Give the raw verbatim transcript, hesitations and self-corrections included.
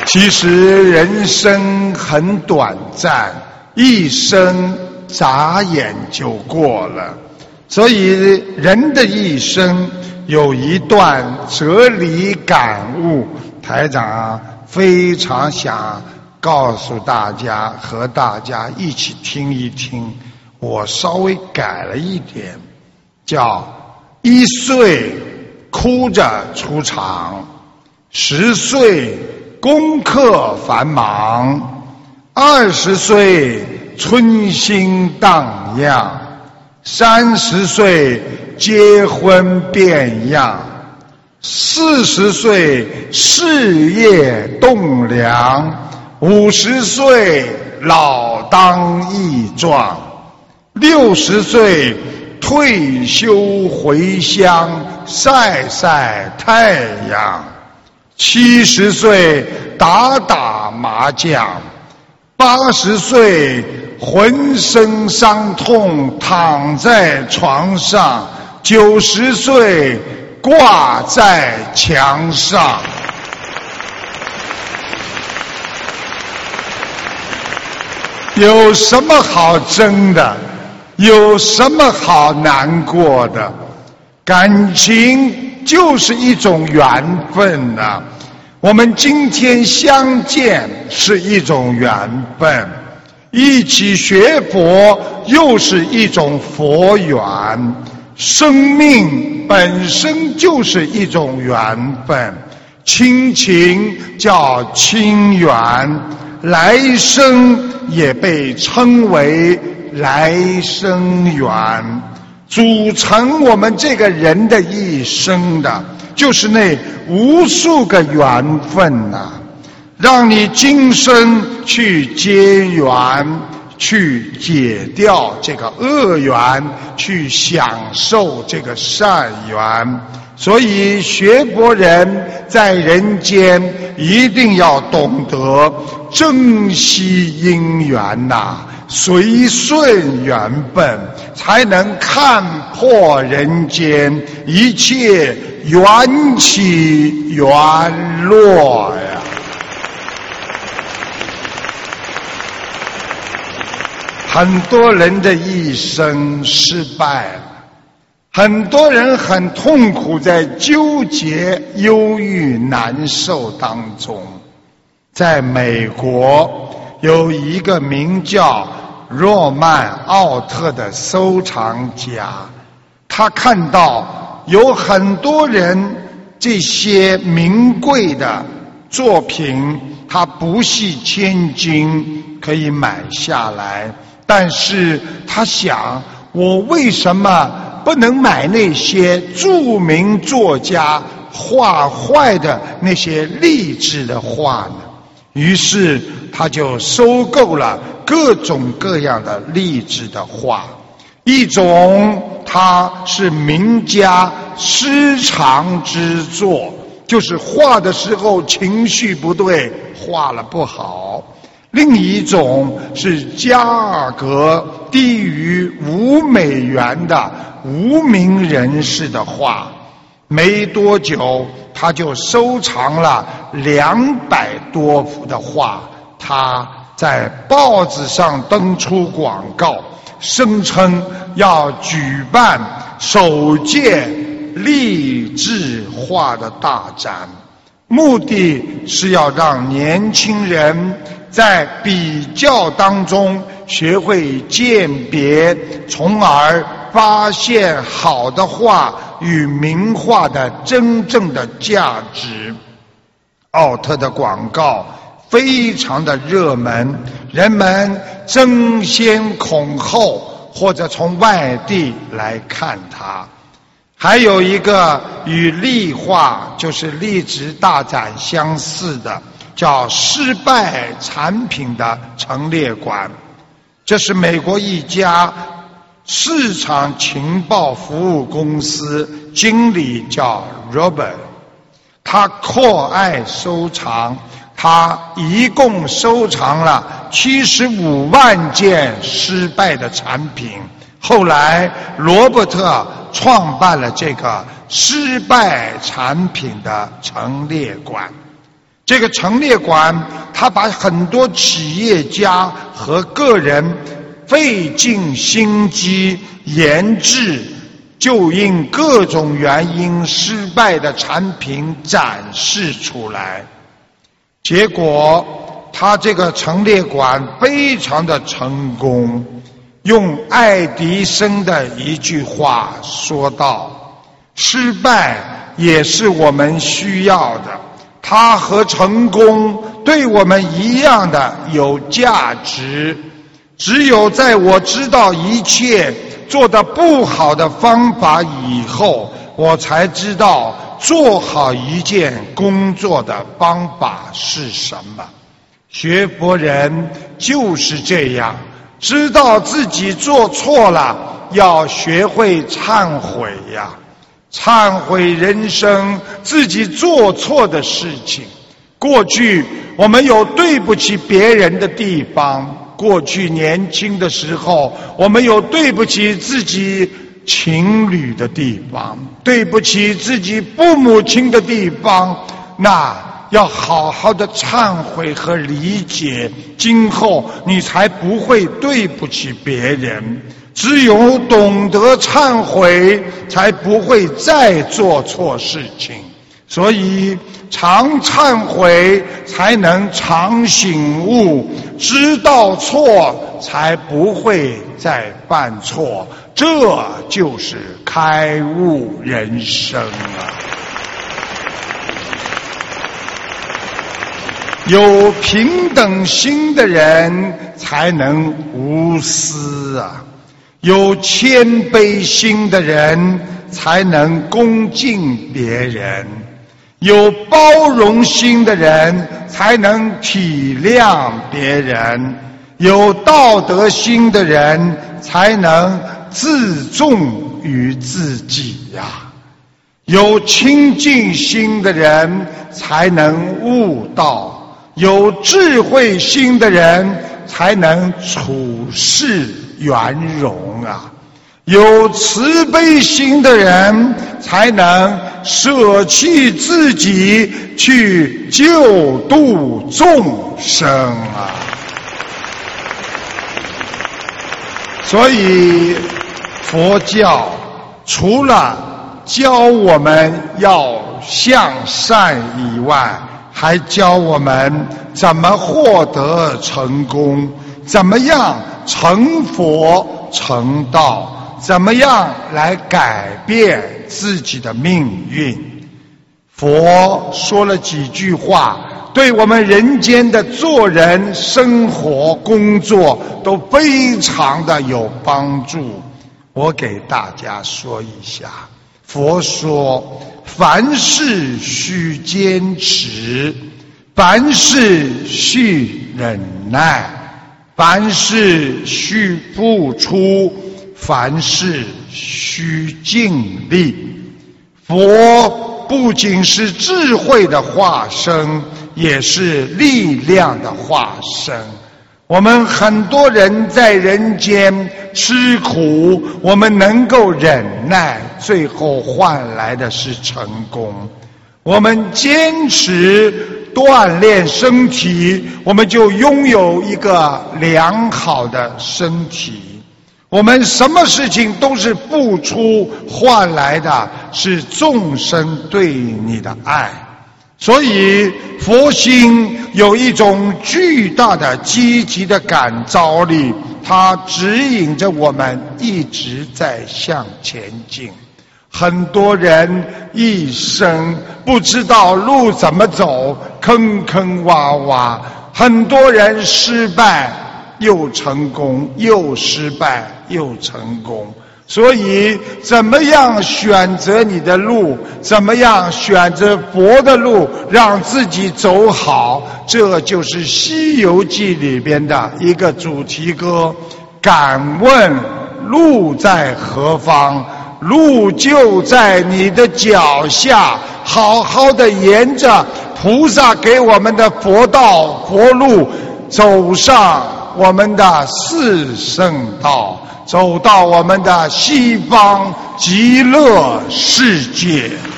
其实人生很短暂，一生眨眼就过了。所以人的一生有一段哲理感悟，台长非常想告诉大家，和大家一起听一听。我稍微改了一点，叫一岁哭着出场，十岁功课繁忙，二十岁春心荡漾，三十岁结婚变样，四十岁事业栋梁，五十岁老当益壮，六十岁退休回乡晒晒太阳，七十岁打打麻将，八十岁浑身伤痛躺在床上，九十岁挂在墙上。有什么好争的？有什么好难过的？感情就是一种缘分呐、啊。我们今天相见是一种缘分，一起学佛又是一种佛缘。生命本身就是一种缘分，亲情叫亲缘，来生也被称为来生缘。组成我们这个人的一生的，就是那无数个缘分呐、啊，让你今生去结缘，去解掉这个恶缘，去享受这个善缘。所以学佛人在人间一定要懂得珍惜因缘呐、啊，随顺缘分，才能看破人间一切缘起缘落呀。很多人的一生失败了，很多人很痛苦，在纠结、忧郁、难受当中。在美国有一个名叫诺曼奥特的收藏家，他看到有很多人这些名贵的作品，他不惜千金可以买下来，但是他想，我为什么不能买那些著名作家画坏的那些励志的画呢？于是他就收购了各种各样的励志的画，一种它是名家失常之作，就是画的时候情绪不对，画了不好；另一种是价格低于五美元的无名人士的画。没多久他就收藏了两百多幅的画，他在报纸上登出广告，声称要举办首届励志画的大展，目的是要让年轻人在比较当中学会鉴别，从而发现好的画与名画的真正的价值。奥特的广告非常的热门，人们争先恐后，或者从外地来看它。还有一个与励画，就是励志大展相似的，叫失败产品的陈列馆。这是美国一家市场情报服务公司，经理叫 Robert， 他酷爱收藏，他一共收藏了七十五万件失败的产品。后来罗伯特创办了这个失败产品的陈列馆。 这个陈列馆，他把很多企业家和个人费尽心机研制，就因各种原因失败的产品展示出来。结果他这个陈列馆非常的成功。用爱迪生的一句话说道：失败也是我们需要的，它和成功对我们一样的有价值。只有在我知道一切做得不好的方法以后，我才知道做好一件工作的方法是什么。学佛人就是这样，知道自己做错了，要学会忏悔呀，忏悔人生自己做错的事情。过去我们有对不起别人的地方，过去年轻的时候我们有对不起自己情侣的地方，对不起自己父母亲的地方，那要好好的忏悔和理解，今后你才不会对不起别人。只有懂得忏悔，才不会再做错事情。所以常忏悔才能常醒悟，知道错才不会再犯错，这就是开悟人生啊！有平等心的人才能无私啊，有谦卑心的人才能恭敬别人，有包容心的人才能体谅别人，有道德心的人才能自重于自己呀、啊，有清净心的人才能悟道，有智慧心的人才能处事圆融啊，有慈悲心的人才能舍弃自己去救度众生啊！所以佛教除了教我们要向善以外，还教我们怎么获得成功，怎么样成佛成道，怎么样来改变自己的命运。佛说了几句话，对我们人间的做人、生活、工作都非常的有帮助。我给大家说一下，佛说凡事须坚持，凡事须忍耐，凡事须付出，凡事须尽力。佛不仅是智慧的化身，也是力量的化身。我们很多人在人间吃苦，我们能够忍耐，最后换来的是成功。我们坚持锻炼身体，我们就拥有一个良好的身体。我们什么事情都是付出换来的是众生对你的爱。所以佛心有一种巨大的积极的感召力，它指引着我们一直在向前进。很多人一生不知道路怎么走，坑坑洼洼，很多人失败又成功，又失败又成功。所以怎么样选择你的路，怎么样选择佛的路，让自己走好，这就是《西游记》里边的一个主题歌。敢问路在何方，路就在你的脚下，好好的沿着菩萨给我们的佛道佛路走上我们的四圣道，走到我们的西方极乐世界。